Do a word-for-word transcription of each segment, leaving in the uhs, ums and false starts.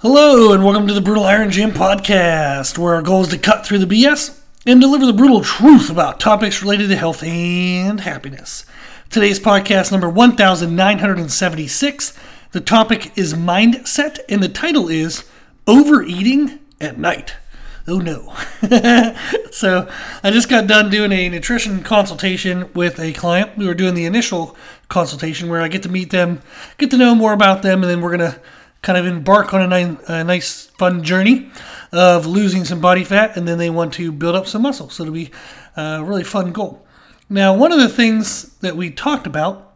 Hello, and welcome to the Brutal Iron Gym podcast, where our goal is to cut through the B S and deliver the brutal truth about topics related to health and happiness. Today's podcast number one thousand nine hundred seventy-six. The topic is mindset, and the title is Overeating at Night. Oh no. So I just got done doing a nutrition consultation with a client. We were doing the initial consultation where I get to meet them, get to know more about them, and then we're going to kind of embark on a nice, a nice, fun journey of losing some body fat, and then they want to build up some muscle. So it'll be a really fun goal. Now, one of the things that we talked about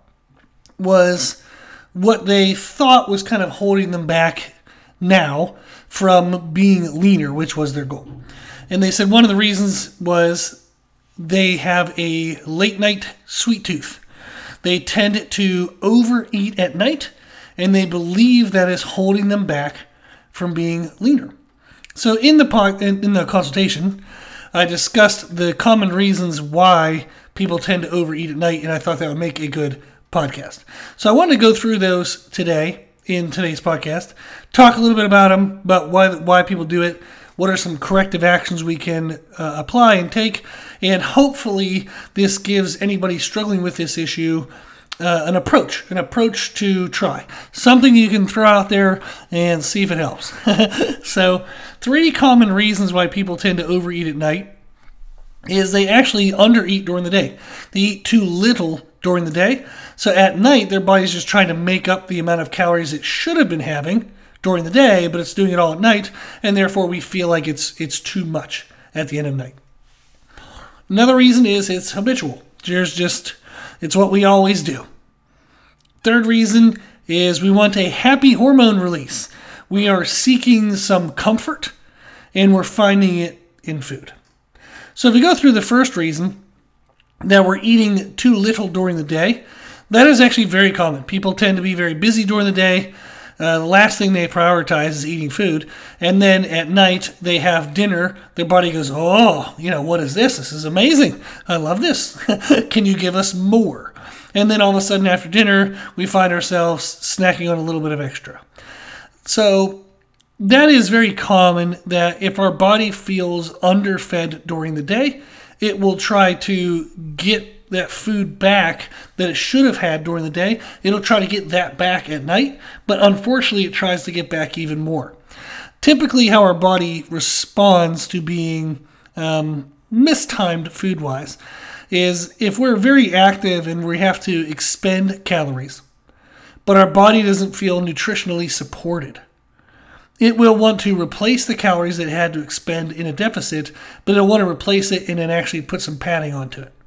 was what they thought was kind of holding them back now from being leaner, which was their goal. And they said one of the reasons was they have a late night sweet tooth. They tend to overeat at night, and they believe that is holding them back from being leaner. So in the po- in the consultation, I discussed the common reasons why people tend to overeat at night, and I thought that would make a good podcast. So I wanted to go through those today in today's podcast, talk a little bit about them, about why why people do it, what are some corrective actions we can uh, apply and take, and hopefully this gives anybody struggling with this issue Uh, an approach, an approach to try. Something you can throw out there and see if it helps. So, three common reasons why people tend to overeat at night is they actually undereat during the day. They eat too little during the day. So at night, their body's just trying to make up the amount of calories it should have been having during the day, but it's doing it all at night, and therefore we feel like it's it's too much at the end of the night. Another reason is it's habitual. There's just It's what we always do. Third reason is we want a happy hormone release. We are seeking some comfort, and we're finding it in food. So if we go through the first reason, that we're eating too little during the day, that is actually very common. People tend to be very busy during the day. Uh, the last thing they prioritize is eating food. And then at night, they have dinner. Their body goes, oh, you know, what is this? This is amazing. I love this. Can you give us more? And then all of a sudden after dinner, we find ourselves snacking on a little bit of extra. So that is very common, that if our body feels underfed during the day, it will try to get that food back that it should have had during the day. It'll try to get that back at night, but unfortunately it tries to get back even more. Typically how our body responds to being um, mistimed food-wise is if we're very active and we have to expend calories, but our body doesn't feel nutritionally supported, it will want to replace the calories that it had to expend in a deficit, but it'll want to replace it and then actually put some padding onto it.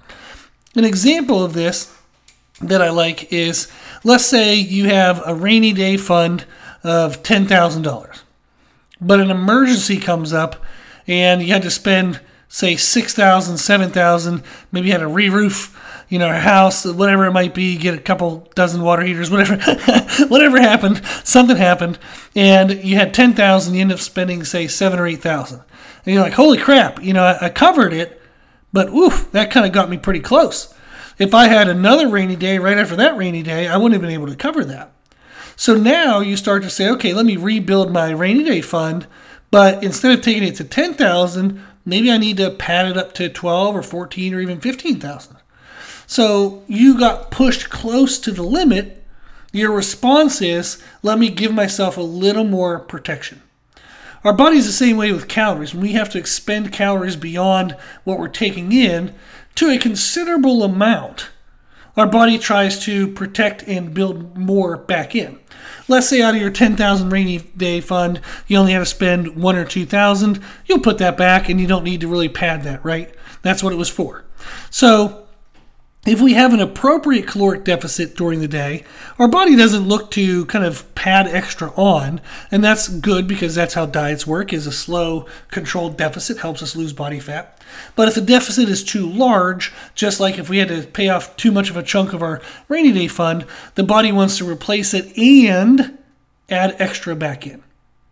An example of this that I like is, let's say you have a rainy day fund of ten thousand dollars, but an emergency comes up and you had to spend, say, six thousand dollars, seven thousand dollars, maybe you had to re-roof, you know, a house, whatever it might be, get a couple dozen water heaters, whatever, whatever happened, something happened, and you had ten thousand dollars, you end up spending, say, seven thousand dollars or eight thousand dollars. And you're like, holy crap, you know, I, I covered it, but oof, that kind of got me pretty close. If I had another rainy day right after that rainy day, I wouldn't have been able to cover that. So now you start to say, okay, let me rebuild my rainy day fund, but instead of taking it to ten thousand dollars, maybe I need to pad it up to twelve or fourteen or even fifteen thousand dollars. So you got pushed close to the limit. Your response is, let me give myself a little more protection. Our body's the same way with calories. When we have to expend calories beyond what we're taking in to a considerable amount, our body tries to protect and build more back in. Let's say out of your ten thousand dollars rainy day fund, you only have to spend one or two thousand dollars. You'll put that back and you don't need to really pad that, right? That's what it was for. So if we have an appropriate caloric deficit during the day, our body doesn't look to kind of pad extra on, and that's good because that's how diets work, is a slow, controlled deficit helps us lose body fat. But if the deficit is too large, just like if we had to pay off too much of a chunk of our rainy day fund, the body wants to replace it and add extra back in.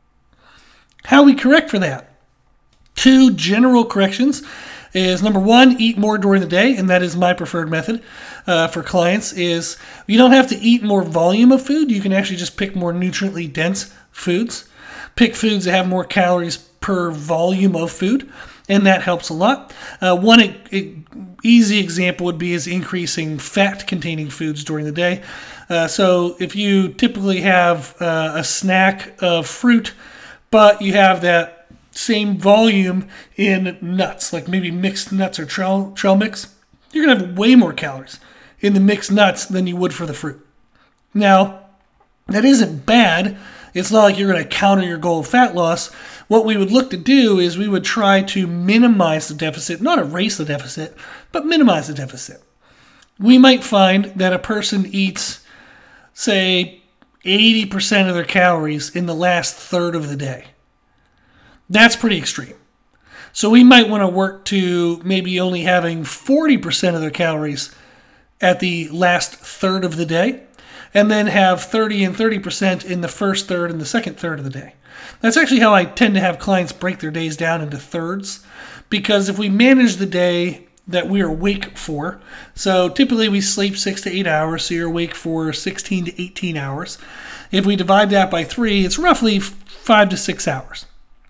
How we correct for that? Two general corrections is, number one, eat more during the day, and that is my preferred method uh, for clients. Is you don't have to eat more volume of food. You can actually just pick more nutriently dense foods. Pick foods that have more calories per volume of food, and that helps a lot. Uh, one e- e- easy example would be is increasing fat-containing foods during the day. Uh, so if you typically have uh, a snack of fruit, but you have that same volume in nuts, like maybe mixed nuts or trail, trail mix, you're going to have way more calories in the mixed nuts than you would for the fruit. Now, that isn't bad. It's not like you're going to counter your goal of fat loss. What we would look to do is we would try to minimize the deficit, not erase the deficit, but minimize the deficit. We might find that a person eats, say, eighty percent of their calories in the last third of the day. That's pretty extreme. So we might want to work to maybe only having forty percent of their calories at the last third of the day, and then have thirty and thirty percent in the first third and the second third of the day. That's actually how I tend to have clients break their days down into thirds, because if we manage the day that we are awake for, so typically we sleep six to eight hours, so you're awake for sixteen to eighteen hours. If we divide that by three, it's roughly five to six hours.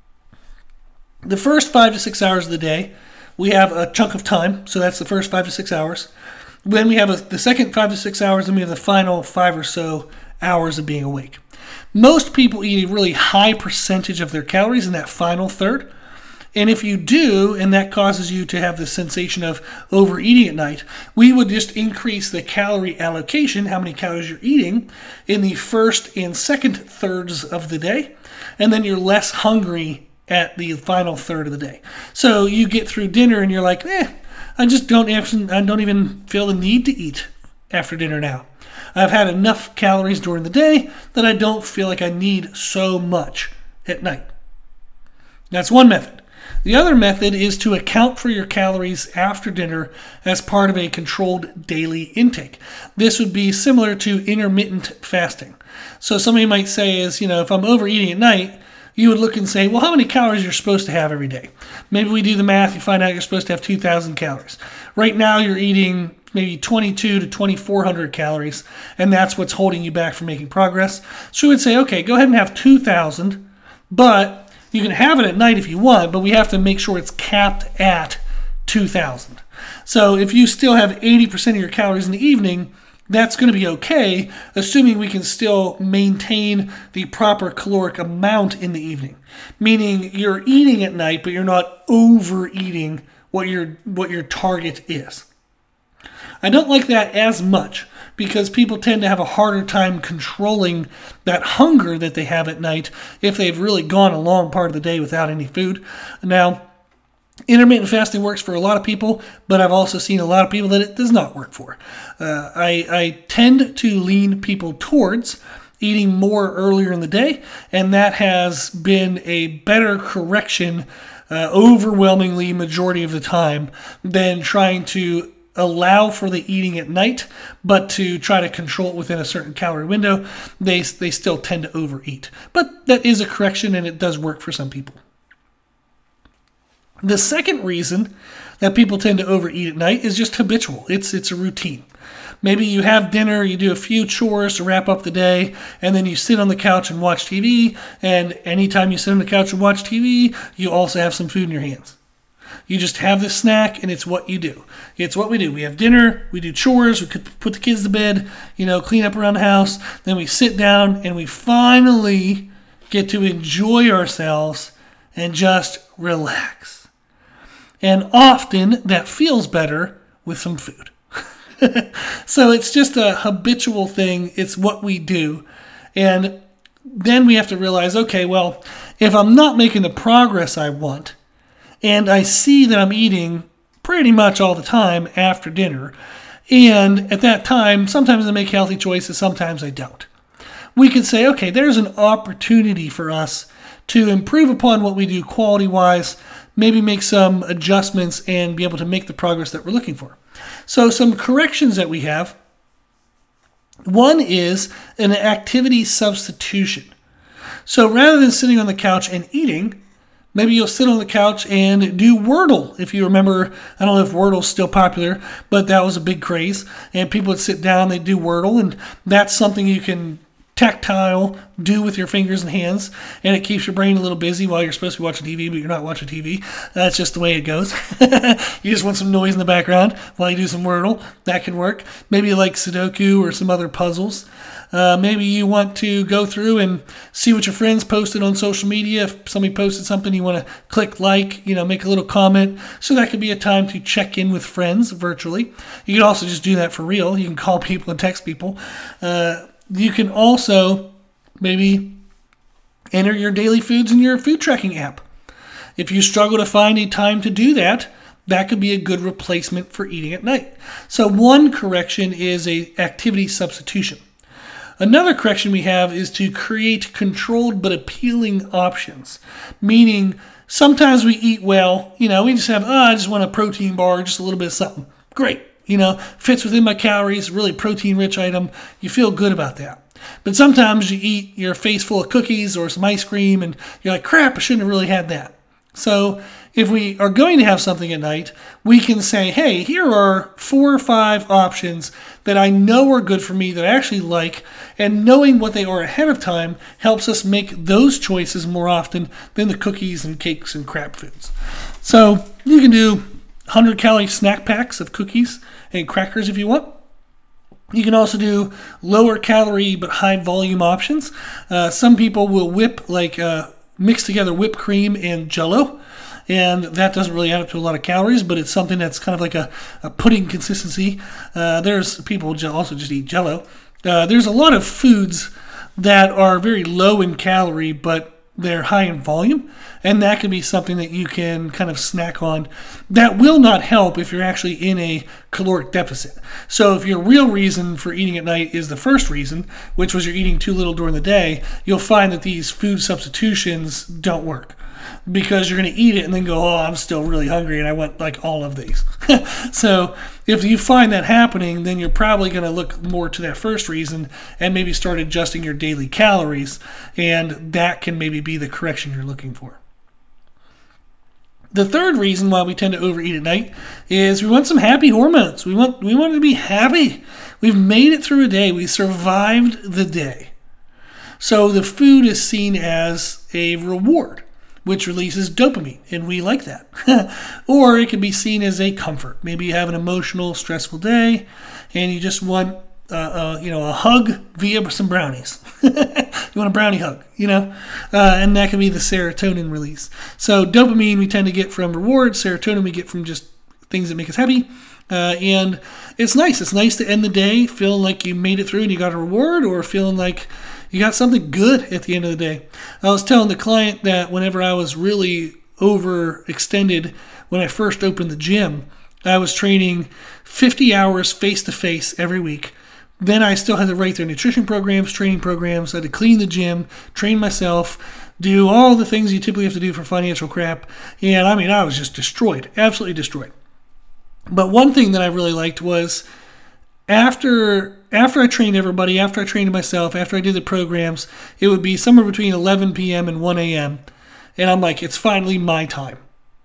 The first five to six hours of the day, we have a chunk of time, so that's the first five to six hours. Then we have a, the second five to six hours, and we have the final five or so hours of being awake. Most people eat a really high percentage of their calories in that final third. And if you do, and that causes you to have the sensation of overeating at night, we would just increase the calorie allocation, how many calories you're eating, in the first and second thirds of the day. And then you're less hungry at the final third of the day. So you get through dinner and you're like, eh, I just don't even, I don't even feel the need to eat after dinner now. I've had enough calories during the day that I don't feel like I need so much at night. That's one method. The other method is to account for your calories after dinner as part of a controlled daily intake. This would be similar to intermittent fasting. So somebody might say is, you know, if I'm overeating at night, you would look and say, well, how many calories you're supposed to have every day? Maybe we do the math, you find out you're supposed to have two thousand calories. Right now you're eating maybe twenty-two to twenty-four hundred calories, and that's what's holding you back from making progress. So we would say, okay, go ahead and have two thousand, but you can have it at night if you want, but we have to make sure it's capped at two thousand. So if you still have eighty percent of your calories in the evening, that's going to be okay, assuming we can still maintain the proper caloric amount in the evening. Meaning you're eating at night, but you're not overeating what your what your target is. I don't like that as much because people tend to have a harder time controlling that hunger that they have at night if they've really gone a long part of the day without any food. Now, intermittent fasting works for a lot of people, but I've also seen a lot of people that it does not work for. Uh, I, I tend to lean people towards eating more earlier in the day, and that has been a better correction uh, overwhelmingly majority of the time than trying to allow for the eating at night, but to try to control it within a certain calorie window. They, they still tend to overeat. But that is a correction, and it does work for some people. The second reason that people tend to overeat at night is just habitual. It's it's a routine. Maybe you have dinner, you do a few chores to wrap up the day, and then you sit on the couch and watch T V, and anytime you sit on the couch and watch T V, you also have some food in your hands. You just have this snack, and it's what you do. It's what we do. We have dinner, we do chores, we could put the kids to bed, you know, clean up around the house, then we sit down, and we finally get to enjoy ourselves and just relax. And often that feels better with some food. So it's just a habitual thing. It's what we do. And then we have to realize, okay, well, if I'm not making the progress I want, and I see that I'm eating pretty much all the time after dinner, and at that time, sometimes I make healthy choices, sometimes I don't. We can say, okay, there's an opportunity for us to improve upon what we do quality-wise, maybe make some adjustments and be able to make the progress that we're looking for. So some corrections that we have. One is an activity substitution. So rather than sitting on the couch and eating, maybe you'll sit on the couch and do Wordle. If you remember, I don't know if Wordle's still popular, but that was a big craze. And people would sit down, they'd do Wordle, and that's something you can tactile do with your fingers and hands, and it keeps your brain a little busy while you're supposed to be watching T V, but you're not watching T V. That's just the way it goes. You just want some noise in the background while you do some Wordle. That can work. Maybe you like Sudoku or some other puzzles. Uh, maybe you want to go through and see what your friends posted on social media. If somebody posted something, you want to click like, you know, make a little comment. So that could be a time to check in with friends virtually. You can also just do that for real. You can call people and text people. Uh, you can also maybe enter your daily foods in your food tracking app. If you struggle to find a time to do that, that could be a good replacement for eating at night. So one correction is a activity substitution. Another correction we have is to create controlled but appealing options, meaning sometimes we eat well, you know, we just have, oh, I just want a protein bar, just a little bit of something. Great, you know, fits within my calories, really protein-rich item. You feel good about that. But sometimes you eat your face full of cookies or some ice cream and you're like, crap, I shouldn't have really had that. So if we are going to have something at night, we can say, hey, here are four or five options that I know are good for me, that I actually like, and knowing what they are ahead of time helps us make those choices more often than the cookies and cakes and crap foods. So you can do one hundred calorie snack packs of cookies and crackers if you want. You can also do lower calorie but high volume options. Uh, some people will whip like uh, mix together whipped cream and Jell-O, and that doesn't really add up to a lot of calories, but it's something that's kind of like a, a pudding consistency. Uh, there's people who also just eat Jell-O. Uh, there's a lot of foods that are very low in calorie, but they're high in volume, and that can be something that you can kind of snack on. That will not help if you're actually in a caloric deficit. So if your real reason for eating at night is the first reason, which was you're eating too little during the day, you'll find that these food substitutions don't work, because you're going to eat it and then go, oh, I'm still really hungry and I want like all of these. So if you find that happening, then you're probably going to look more to that first reason and maybe start adjusting your daily calories, and that can maybe be the correction you're looking for. The third reason why we tend to overeat at night is we want some happy hormones. We want we want to be happy. We've made it through a day. We survived the day. So the food is seen as a reward, which releases dopamine, and we like that. Or it can be seen as a comfort. Maybe you have an emotional, stressful day, and you just want, uh, uh, you know, a hug via some brownies. You want a brownie hug, you know, uh, and that can be the serotonin release. So dopamine we tend to get from rewards. Serotonin we get from just things that make us happy. Uh, and it's nice. It's nice to end the day feeling like you made it through and you got a reward, or feeling like you got something good at the end of the day. I was telling the client that whenever I was really overextended, when I first opened the gym, I was training fifty hours face-to-face every week. Then I still had to write their nutrition programs, training programs. I had to clean the gym, train myself, do all the things you typically have to do for financial crap. And I mean, I was just destroyed, absolutely destroyed. But one thing that I really liked was after after I trained everybody, after I trained myself, after I did the programs, it would be somewhere between eleven p.m. and one a.m. And I'm like, it's finally my time.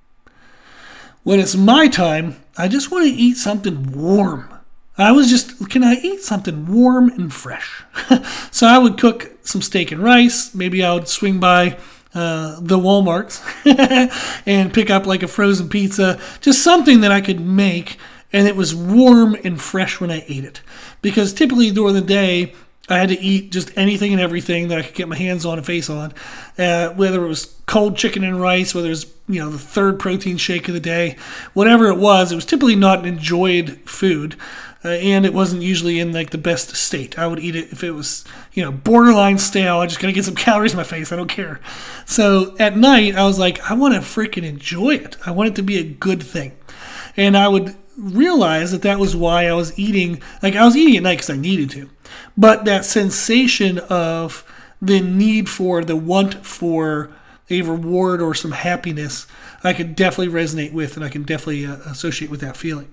When it's my time, I just want to eat something warm. I was just, can I eat something warm and fresh? So I would cook some steak and rice. Maybe I would swing by uh, the Walmarts and pick up like a frozen pizza, just something that I could make, and it was warm and fresh when I ate it. Because typically during the day, I had to eat just anything and everything that I could get my hands on and face on, uh, whether it was cold chicken and rice, whether it was, you know, the third protein shake of the day, whatever it was. It was typically not an enjoyed food, uh, and it wasn't usually in like the best state. I would eat it if it was, you know, borderline stale. I just gotta get some calories in my face. I don't care. So at night, I was like, I want to freaking enjoy it. I want it to be a good thing, and I would realize that that was why I was eating. Like I was eating at night because I needed to. But that sensation of the need for, the want for a reward or some happiness, I could definitely resonate with, and I can definitely uh, associate with that feeling.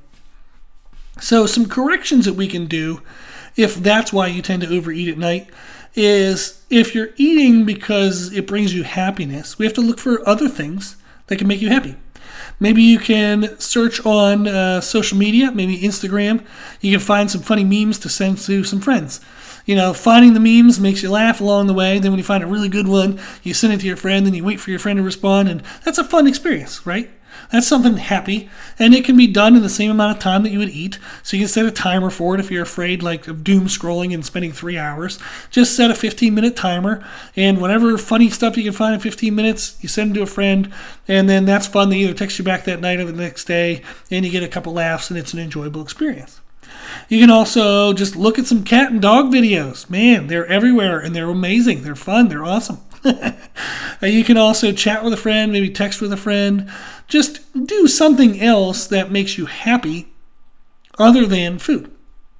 So some corrections that we can do, if that's why you tend to overeat at night, is if you're eating because it brings you happiness, we have to look for other things that can make you happy. Maybe you can search on uh, social media, maybe Instagram. You can find some funny memes to send to some friends. You know, finding the memes makes you laugh along the way. Then when you find a really good one, you send it to your friend, then you wait for your friend to respond, and that's a fun experience, right? That's something happy, and it can be done in the same amount of time that you would eat. So you can set a timer for it if you're afraid like of doom scrolling and spending three hours. Just set a fifteen-minute timer, and whatever funny stuff you can find in fifteen minutes, you send it to a friend, and then that's fun. They either text you back that night or the next day, and you get a couple laughs, and it's an enjoyable experience. You can also just look at some cat and dog videos. Man, they're everywhere, and they're amazing. They're fun. They're awesome. You can also chat with a friend, maybe text with a friend. Just do something else that makes you happy other than food.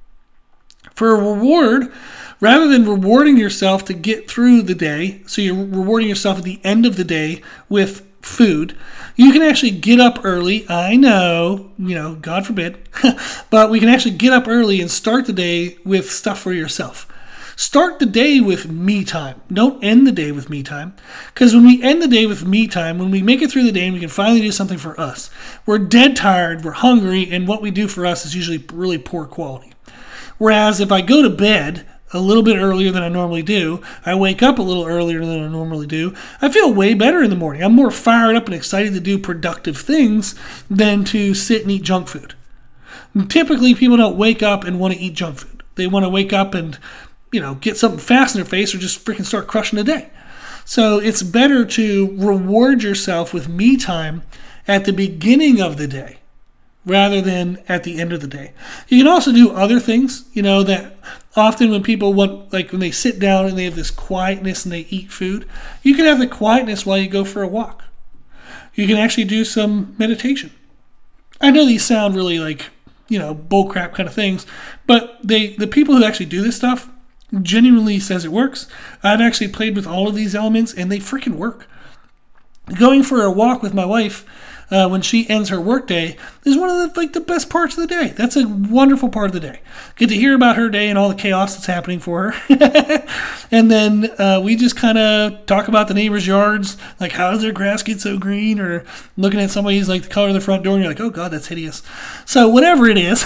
For a reward, rather than rewarding yourself to get through the day, so you're rewarding yourself at the end of the day with food, you can actually get up early. I know, you know, God forbid, but we can actually get up early and start the day with stuff for yourself. Start the day with me time. Don't end the day with me time. Because when we end the day with me time, when we make it through the day and we can finally do something for us, we're dead tired, we're hungry, and what we do for us is usually really poor quality. Whereas if I go to bed a little bit earlier than I normally do, I wake up a little earlier than I normally do, I feel way better in the morning. I'm more fired up and excited to do productive things than to sit and eat junk food. And typically, people don't wake up and want to eat junk food. They want to wake up and you know, get something fast in their face or just freaking start crushing the day. So it's better to reward yourself with me time at the beginning of the day rather than at the end of the day. You can also do other things, you know, that often when people want, like when they sit down and they have this quietness and they eat food, you can have the quietness while you go for a walk. You can actually do some meditation. I know these sound really like, you know, bullcrap kind of things, but they the people who actually do this stuff genuinely says it works. I've actually played with all of these elements, and they freaking work. Going for a walk with my wife uh, when she ends her workday is one of the like the best parts of the day. That's a wonderful part of the day. Get to hear about her day and all the chaos that's happening for her. And then uh, we just kind of talk about the neighbors' yards, like how does their grass get so green, or looking at somebody's like the color of the front door, and you're like, oh God, that's hideous. So whatever it is.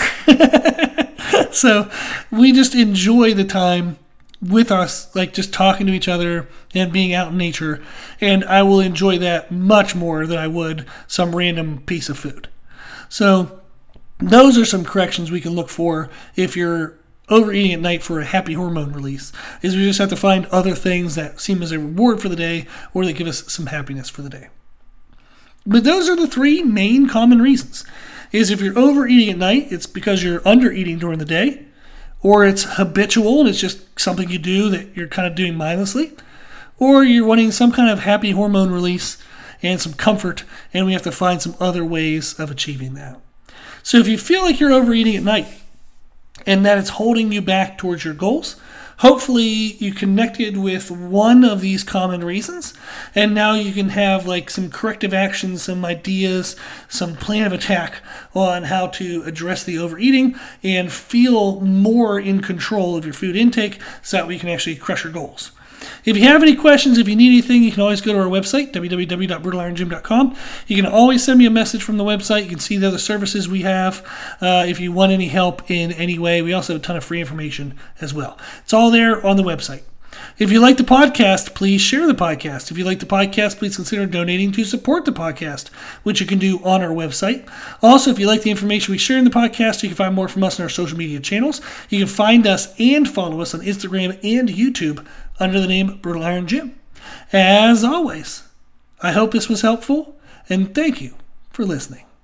So we just enjoy the time with us, like just talking to each other and being out in nature. And I will enjoy that much more than I would some random piece of food. So those are some corrections we can look for if you're overeating at night for a happy hormone release, is we just have to find other things that seem as a reward for the day or that give us some happiness for the day. But those are the three main common reasons. Is if you're overeating at night, it's because you're undereating during the day, or it's habitual and it's just something you do that you're kind of doing mindlessly, or you're wanting some kind of happy hormone release and some comfort, and we have to find some other ways of achieving that. So if you feel like you're overeating at night and that it's holding you back towards your goals, hopefully you connected with one of these common reasons, and now you can have like some corrective actions, some ideas, some plan of attack on how to address the overeating and feel more in control of your food intake so that we can actually crush your goals. If you have any questions, if you need anything, you can always go to our website, w w w dot brutal iron gym dot com. You can always send me a message from the website. You can see the other services we have uh, if you want any help in any way. We also have a ton of free information as well. It's all there on the website. If you like the podcast, please share the podcast. If you like the podcast, please consider donating to support the podcast, which you can do on our website. Also, if you like the information we share in the podcast, you can find more from us on our social media channels. You can find us and follow us on Instagram and YouTube under the name Brutal Iron Gym. As always, I hope this was helpful, and thank you for listening.